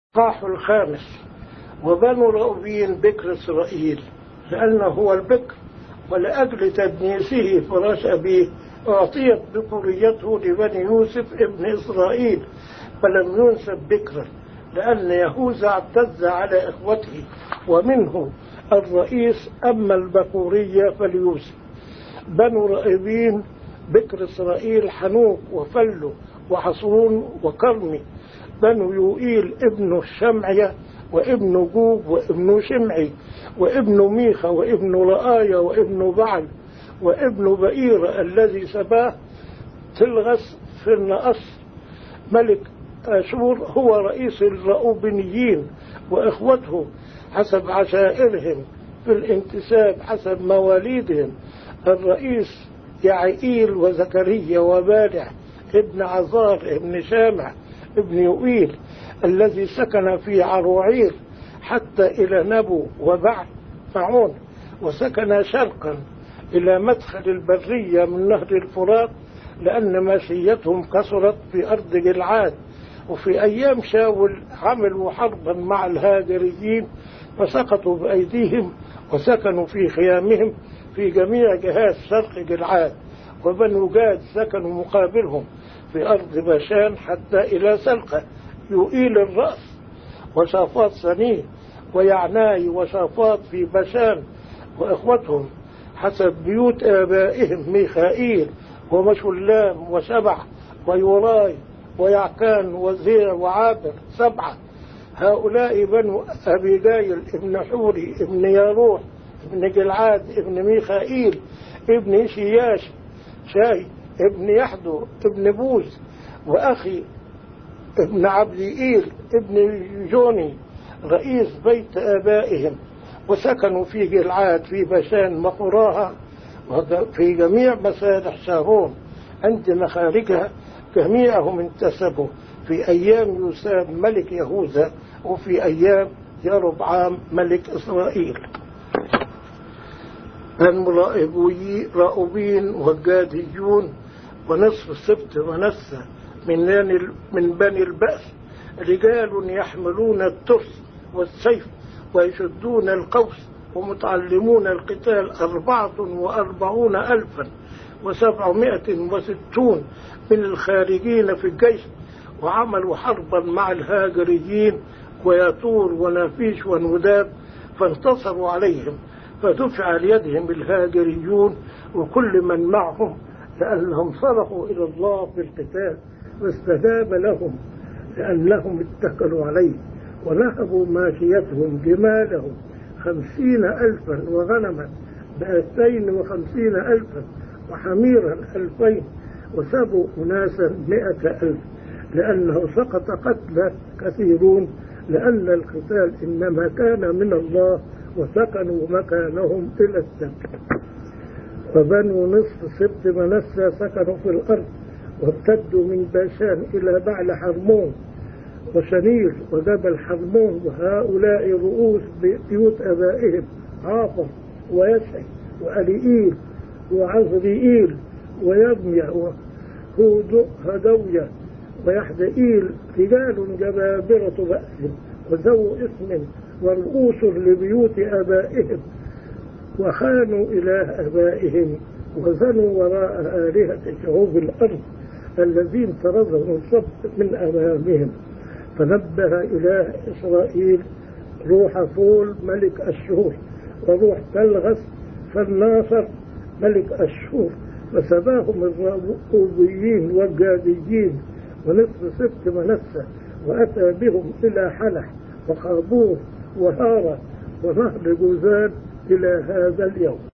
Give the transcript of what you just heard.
الإصحاح الخامس. وبنو رأوبين بكر إسرائيل، لأنه هو البكر، ولأجل تدنيسه فراش أبيه أعطيت بكوريته لبني يوسف ابن إسرائيل، فلم ينسب بكرا، لأن يهوذا اعتز على إخوته، ومنه الرئيس، أما البكورية فليوسف. بنو رأوبين بكر إسرائيل حنوك وفلو وحصون وكرمي. بنو يوئيل ابن الشمعية وابن جوب وابن شمعي وابن ميخا وابن رآية وابن بعل وابن بئير الذي سباه تلغس في النقص ملك أشور، هو رئيس الرأوبنيين، وإخوته حسب عشائرهم في الانتساب حسب مواليدهم: الرئيس يعيئيل وزكريا وبالع ابن عزار ابن شامع ابن يوئيل الذي سكن في عروعير حتى إلى نبو وبعل معون، وسكن شرقا إلى مدخل البرية من نهر الفرات، لأن ماشيتهم كثرت في أرض جلعاد. وفي أيام شاول عملوا حربا مع الهاجريين فسقطوا بأيديهم، وسكنوا في خيامهم في جميع جهات شرق جلعاد. وبنو جاد سكنوا مقابلهم في أرض باشان حتى إلى سلقة يوئيل الرأس، وشافاط سنيه ويعناي وشافاط في باشان. وإخوتهم حسب بيوت آبائهم: ميخائيل ومشلام وشبع ويوراي ويعكان وزيع وعابر 7. هؤلاء بنو أبيجايل ابن حوري ابن ياروح ابن جلعاد ابن ميخائيل ابن شياش شاي ابن يحدو ابن بوز، وأخي ابن عبديئيل ابن جوني رئيس بيت آبائهم. وسكنوا في جلعاد في باشان مقراها، وفي جميع مسارح شارون عند مخارجها. جميعهم انتسبوا في أيام يوسام ملك يهوذا، وفي أيام يربعام ملك إسرائيل. بنو رأوبين والجاديون ونصف السبت منسى من بني البأس، رجال يحملون الترس والسيف ويشدون القوس ومتعلمون القتال 44,760 من الخارجين في الجيش، وعملوا حربا مع الهاجريين ويطور ونافيش ونداب، فانتصروا عليهم، فدفع ليدهم الهاجريون وكل من معهم، لأنهم صرخوا إلى الله في القتال واستجاب لهم، لأنهم اتكلوا عليه. ونهبوا ماشيتهم جمالهم 50,000 وغنما 250,000 وحميرا 2000، وسبوا أناسا 100,000، لأنه سقط قتلى كثيرون، لأن القتال إنما كان من الله، وسكنوا مكانهم إلى السبت. وبنو نصف سبت منسى سكنوا في الأرض، وارتدوا من باشان إلى بعل حرمون وشنير وجبل حرمون. وهؤلاء رؤوس بيوت آبائهم: عاطر ويسعي وأليئيل وعزريئيل ويبميع وهدوية ويحدئيل، رجال جبابرة بأس وذو اسم ورؤوس لبيوت آبائهم، وخانوا إله آبائهم وزنوا وراء آلهة شعوب الأرض الذين طردهم الصبت من أمامهم. فنبه إله إسرائيل روح فول ملك أشور، وروح تلغس فالناصر ملك أشور، فسباهم الرأوبيين والجاديين ونصف سبت منسى، وأتى بهم إلى حلح وخابور وهارة ونهر جوزان إلى هذا اليوم.